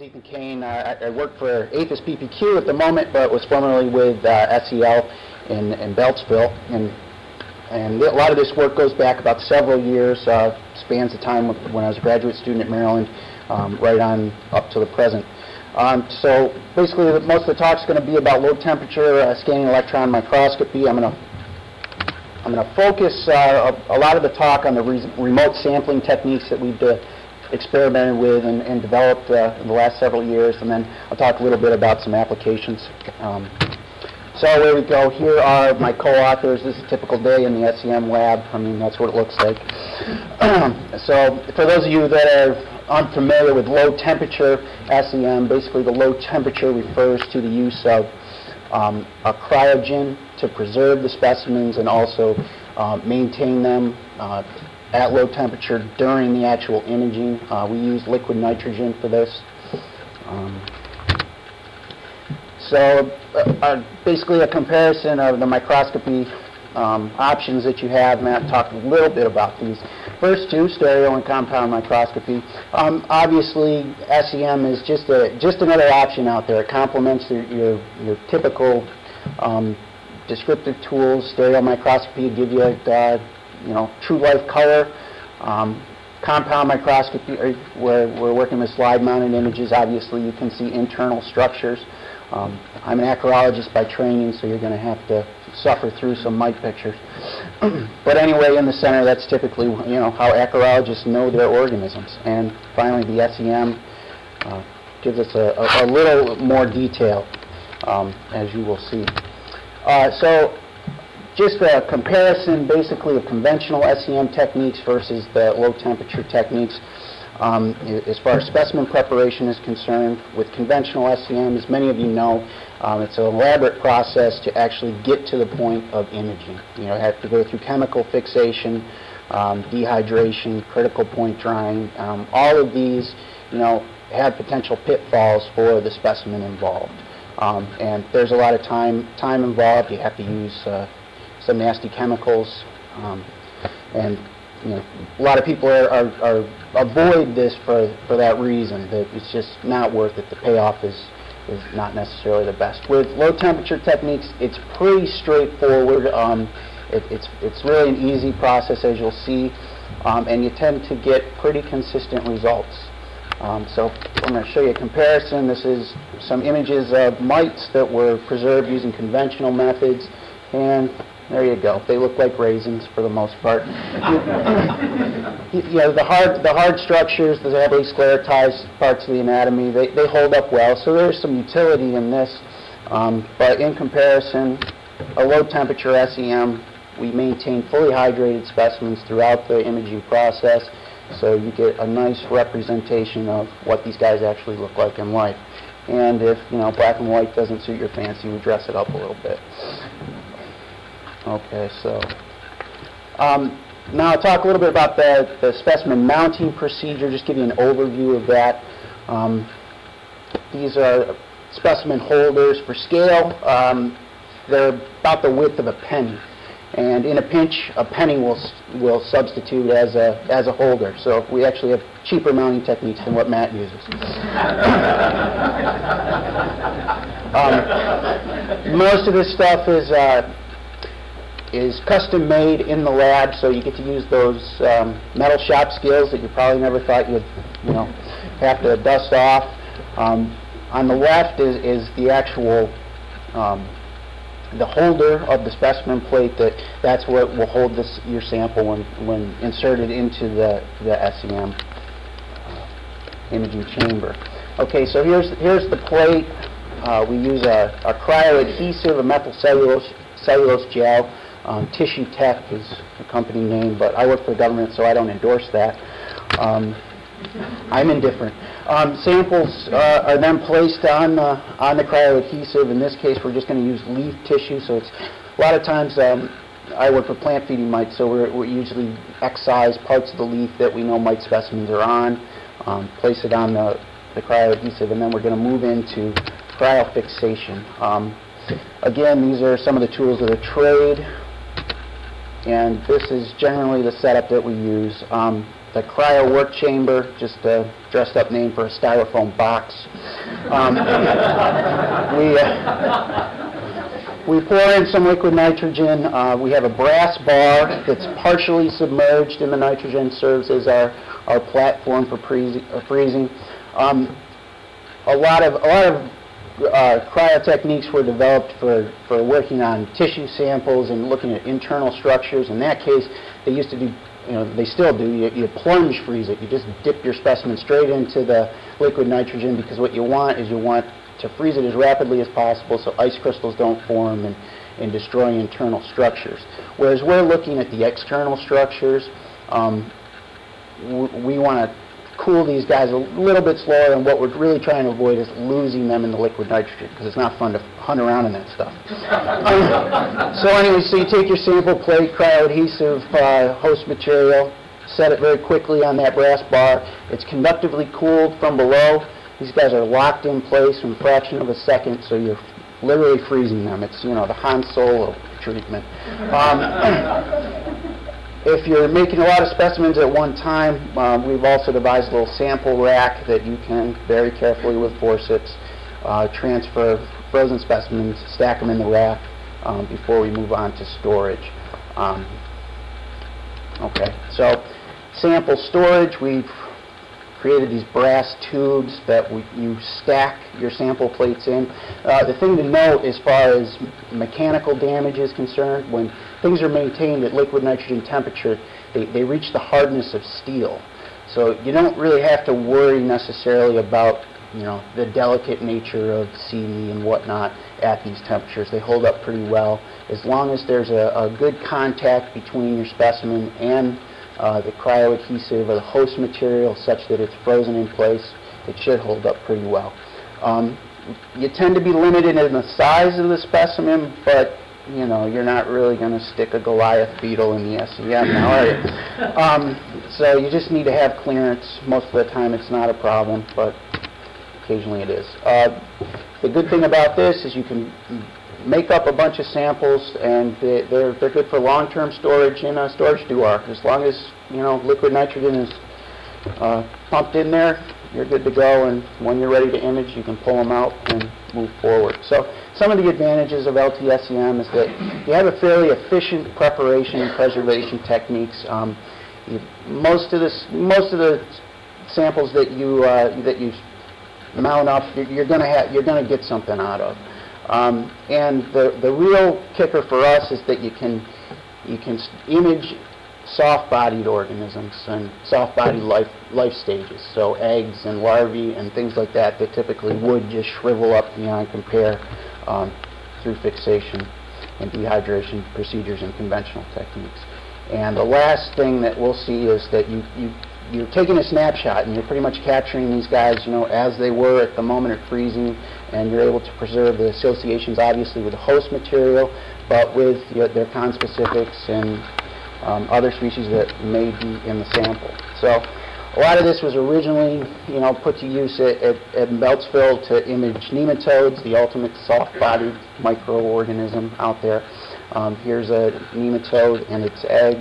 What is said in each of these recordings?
is Ethan Kane. I work for APHIS PPQ at the moment, but was formerly with SEL in Beltsville. And a lot of this work goes back about several years, spans the time when I was a graduate student at Maryland, right on up to the present. So basically, most of the talk is going to be about low temperature scanning electron microscopy. I'm going to focus a lot of the talk on the remote sampling techniques that we've experimented with and developed in the last several years, and then I'll talk a little bit about some applications. So there we go. Here are my co-authors. This is a typical day in the SEM lab. I mean, that's what it looks like. So for those of you that are unfamiliar with low temperature SEM, basically the low temperature refers to the use of a cryogen to preserve the specimens and also maintain them at low temperature during the actual imaging. We use liquid nitrogen for this. So basically a comparison of the microscopy options that you have. Matt talked a little bit about these. First two, stereo and compound microscopy. Obviously, SEM is just another option out there. It complements your typical descriptive tools. Stereo microscopy will give you true life color. Compound microscopy, where we're working with slide-mounted images. Obviously, you can see internal structures. I'm an acarologist by training, so you're going to have to suffer through some mite pictures. But anyway, in the center, that's typically how acarologists know their organisms. And finally, the SEM gives us a little more detail, as you will see. So just a comparison, basically, of conventional SEM techniques versus the low-temperature techniques. As far as specimen preparation is concerned, with conventional SEM, as many of you know, it's an elaborate process to actually get to the point of imaging. You have to go through chemical fixation, dehydration, critical point drying. All of these, have potential pitfalls for the specimen involved. And there's a lot of time involved. You have to use some nasty chemicals, and a lot of people are avoid this for that reason, that it's just not worth it. The payoff is not necessarily the best. With low temperature techniques, it's pretty straightforward. It's really an easy process, as you'll see, and you tend to get pretty consistent results. So I'm going to show you a comparison. This is some images of mites that were preserved using conventional methods, and there you go. They look like raisins for the most part. The hard structures, the heavily sclerotized parts of the anatomy, they hold up well. So there's some utility in this. But in comparison, a low temperature SEM, we maintain fully hydrated specimens throughout the imaging process. So you get a nice representation of what these guys actually look like in life. And if black and white doesn't suit your fancy, we dress it up a little bit. Okay, so now I'll talk a little bit about the specimen mounting procedure, just give you an overview of that. These are specimen holders for scale. They're about the width of a penny. And in a pinch, a penny will substitute as a holder. So we actually have cheaper mounting techniques than what Matt uses. Most of this stuff is custom made in the lab, so you get to use those metal shop skills that you probably never thought you'd have to dust off. On the left is the actual the holder of the specimen plate. That's what will hold your sample when inserted into the SEM imaging chamber. Okay, so here's the plate. We use a cryoadhesive, a methyl cellulose gel. Tissue Tech is the company name, but I work for the government, so I don't endorse that. I'm indifferent. Samples are then placed on the cryoadhesive. In this case, we're just going to use leaf tissue. So it's a lot of times I work with plant feeding mites, so we usually excise parts of the leaf that we know mite specimens are on, place it on the cryoadhesive, and then we're going to move into cryofixation. Again, these are some of the tools of the trade, and this is generally the setup that we use. the cryo work chamber, just a dressed up name for a styrofoam box. We pour in some liquid nitrogen. We have a brass bar that's partially submerged in the nitrogen, serves as our platform for freezing. A lot of cryo techniques were developed for working on tissue samples and looking at internal structures. In that case, they used to do, they still do, you plunge freeze it. You just dip your specimen straight into the liquid nitrogen, because what you want is to freeze it as rapidly as possible so ice crystals don't form and destroy internal structures. Whereas we're looking at the external structures, we want to cool these guys a little bit slower, and what we're really trying to avoid is losing them in the liquid nitrogen, because it's not fun to hunt around in that stuff. So anyway, so you take your sample plate, cryo-adhesive host material, set it very quickly on that brass bar. It's conductively cooled from below. These guys are locked in place in a fraction of a second, so you're literally freezing them. It's, the Han Solo treatment. If you're making a lot of specimens at one time, we've also devised a little sample rack that you can very carefully with forceps transfer frozen specimens, stack them in the rack before we move on to storage. Okay, so sample storage, we've created these brass tubes that you stack your sample plates in. The thing to note as far as mechanical damage is concerned, when things are maintained at liquid nitrogen temperature, they reach the hardness of steel. So you don't really have to worry necessarily about the delicate nature of CD and whatnot at these temperatures. They hold up pretty well. As long as there's a good contact between your specimen and the cryo-adhesive or the host material such that it's frozen in place, it should hold up pretty well. You tend to be limited in the size of the specimen, but you're not really going to stick a Goliath beetle in the SEM now, are you? So you just need to have clearance. Most of the time it's not a problem, but occasionally it is. The good thing about this is you can make up a bunch of samples, and they're good for long-term storage in a storage dewar. As long as liquid nitrogen is pumped in there, you're good to go, and when you're ready to image, you can pull them out and move forward. So some of the advantages of LTSEM is that you have a fairly efficient preparation and preservation techniques. Most of the samples that you mount up, you're going to get something out of. And the real kicker for us is that you can image soft-bodied organisms and soft-bodied life stages, so eggs and larvae and things like that typically would just shrivel up beyond compare through fixation and dehydration procedures and conventional techniques. And the last thing that we'll see is that you're taking a snapshot and you're pretty much capturing these guys, as they were at the moment of freezing, and you're able to preserve the associations, obviously, with the host material, but with their conspecifics and other species that may be in the sample. So a lot of this was originally, put to use at Beltsville to image nematodes, the ultimate soft-bodied microorganism out there. Here's a nematode and its egg.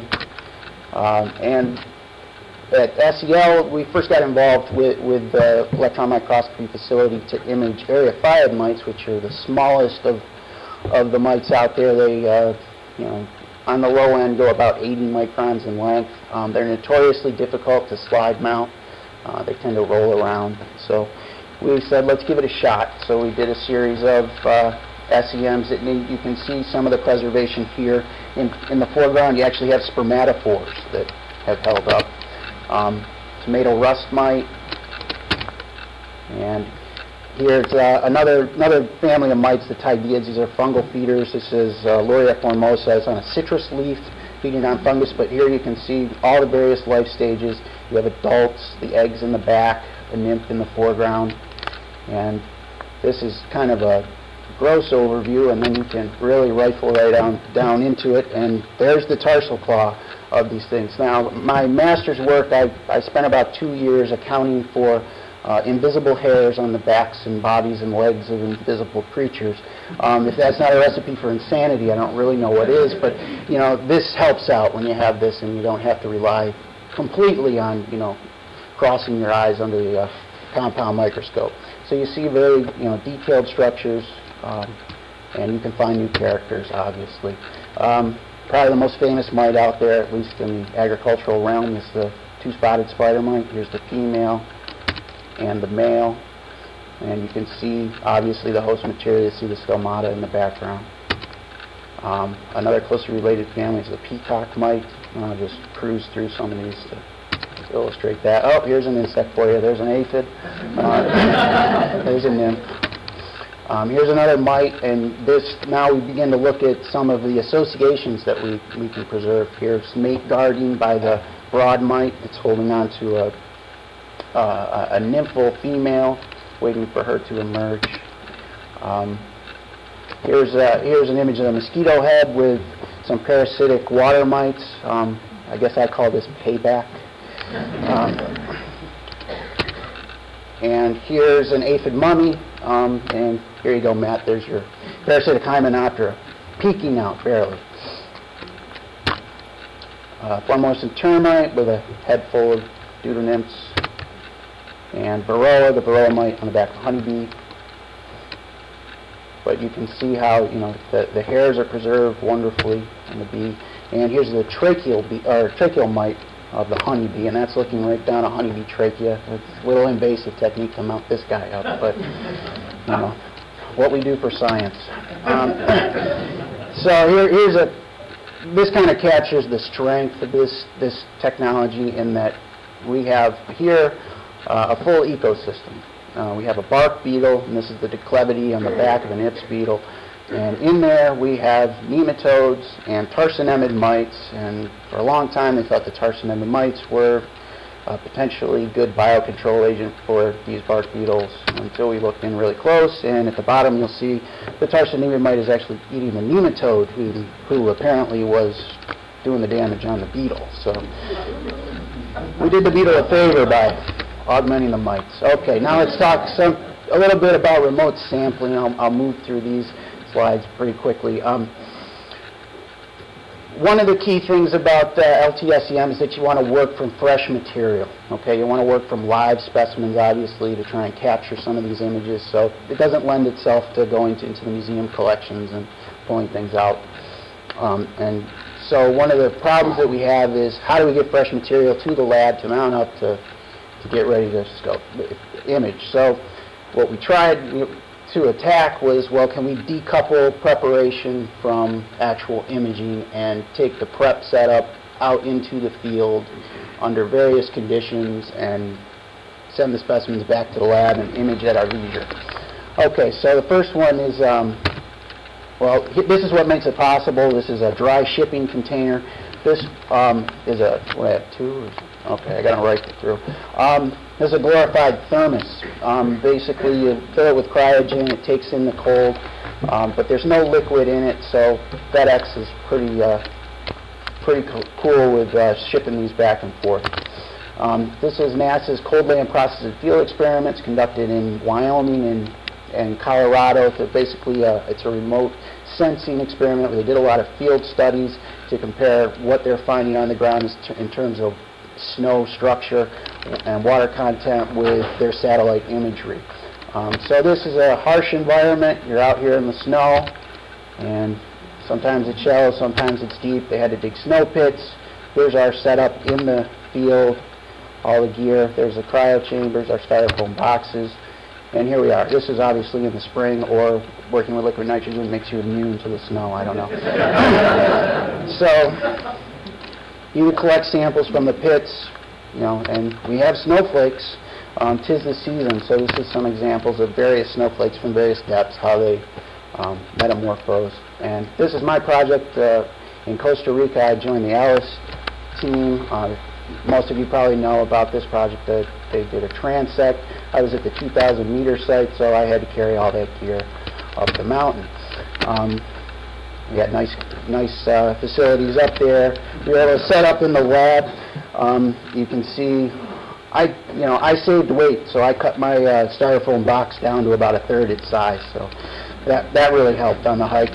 And at SEL, we first got involved with the electron microscopy facility to image Eriophyid mites, which are the smallest of the mites out there. They, on the low end, go about 80 microns in length. They're notoriously difficult to slide mount. They tend to roll around. So we said, let's give it a shot. So we did a series of SEMs that you can see some of the preservation here. In the foreground, you actually have spermatophores that have held up. Tomato rust mite, and here's another family of mites, the Tydiids. These are fungal feeders. This is Loria formosa. It's on a citrus leaf feeding on fungus, but here you can see all the various life stages. You have adults, the eggs in the back, a nymph in the foreground, and this is kind of a gross overview, and then you can really rifle right down into it, and there's the tarsal claw of these things. Now, my master's work, I spent about 2 years accounting for invisible hairs on the backs and bodies and legs of invisible creatures. If that's not a recipe for insanity, I don't really know what is, but this helps out when you have this and you don't have to rely completely on, crossing your eyes under the compound microscope. So you see very, detailed structures, and you can find new characters, obviously. Probably the most famous mite out there, at least in the agricultural realm, is the two-spotted spider mite. Here's the female and the male. And you can see, obviously, the host material. You see the stomata in the background. Another closely related family is the peacock mite. I'll just cruise through some of these to illustrate that. Oh, here's an insect for you. There's an aphid. There's a nymph. Here's another mite, and now we begin to look at some of the associations that we can preserve. Here's mate guarding by the broad mite. It's holding on to a nymphal female, waiting for her to emerge. Here's an image of a mosquito head with some parasitic water mites. I guess I call this payback. And here's an aphid mummy. And here you go, Matt. There's your parasitic Hymenoptera, peeking out barely. Formosan termite with a head full of deuternymphs. And Varroa, the Varroa mite on the back of a honeybee. But you can see how the hairs are preserved wonderfully on the bee. And here's the tracheal mite of the honeybee, and that's looking right down a honeybee trachea. It's a little invasive technique to mount this guy up, but what we do for science. So this kind of captures the strength of this technology in that we have here a full ecosystem. We have a bark beetle, and this is the declivity on the back of an Ips beetle. And in there we have nematodes and tarsinemid mites, and for a long time they thought the tarsinemid mites were a potentially good biocontrol agent for these bark beetles until we looked in really close, and at the bottom you'll see the tarsinemid mite is actually eating the nematode who apparently was doing the damage on the beetle. So we did the beetle a favor by augmenting the mites. Okay, now let's talk a little bit about remote sampling. I'll move through these slides pretty quickly. One of the key things about LTSEM is that you want to work from fresh material. Okay, you want to work from live specimens, obviously, to try and capture some of these images. So it doesn't lend itself to going into the museum collections and pulling things out. And so one of the problems that we have is how do we get fresh material to the lab to mount up to get ready to scope the image. So what we tried to attack was, well, can we decouple preparation from actual imaging and take the prep setup out into the field under various conditions and send the specimens back to the lab and image at our leisure. Okay, so the first one is, this is what makes it possible. This is a dry shipping container. This is I have two? Okay, I got to write it through. This is a glorified thermos. Basically, you fill it with cryogen. It takes in the cold, but there's no liquid in it, so FedEx is pretty cool with shipping these back and forth. This is NASA's Cold Land Process and Field experiments conducted in Wyoming and Colorado. So basically, it's a remote sensing experiment where they did a lot of field studies to compare what they're finding on the ground in terms of snow structure and water content with their satellite imagery. So this is a harsh environment. You're out here in the snow, and sometimes it's shallow, sometimes it's deep. They had to dig snow pits. Here's our setup in the field, all the gear. There's the cryo chambers, our styrofoam boxes, and here we are. This is obviously in the spring, or working with liquid nitrogen makes you immune to the snow. I don't know. So you would collect samples from the pits, and we have snowflakes. 'Tis the season, so this is some examples of various snowflakes from various depths, how they metamorphose. And this is my project in Costa Rica. I joined the Alice team. Most of you probably know about this project. They did a transect. I was at the 2,000-meter site, so I had to carry all that gear up the mountain. We got nice facilities up there. We were able to set up in the lab. You can see, I saved weight, so I cut my styrofoam box down to about a third its size. So that really helped on the hike.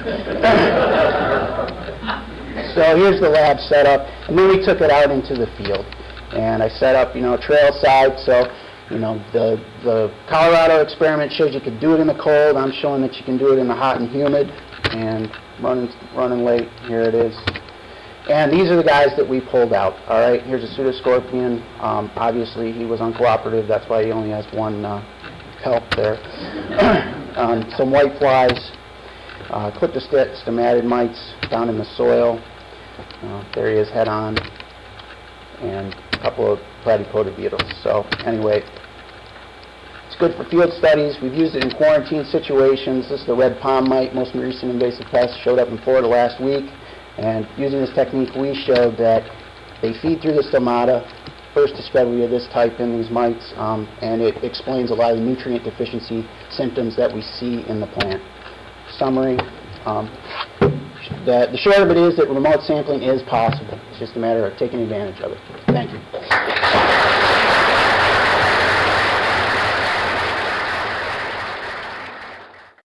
So here's the lab setup, and then we took it out into the field. And I set up, trail side, so, the Colorado experiment shows you could do it in the cold. I'm showing that you can do it in the hot and humid. And running late, here it is. And these are the guys that we pulled out. All right, here's a pseudoscorpion. Obviously, he was uncooperative. That's why he only has one help there. Some white flies, Clyptostomatid mites down in the soil. There he is, head on, and a couple of platypodid beetles. So anyway, it's good for field studies. We've used it in quarantine situations. This is the red palm mite, most recent invasive pest, showed up in Florida last week. And using this technique, we showed that they feed through the stomata, first discovery of this type in these mites, and it explains a lot of the nutrient deficiency symptoms that we see in the plant. Summary, the short of it is that remote sampling is possible. It's just a matter of taking advantage of it. Thank you.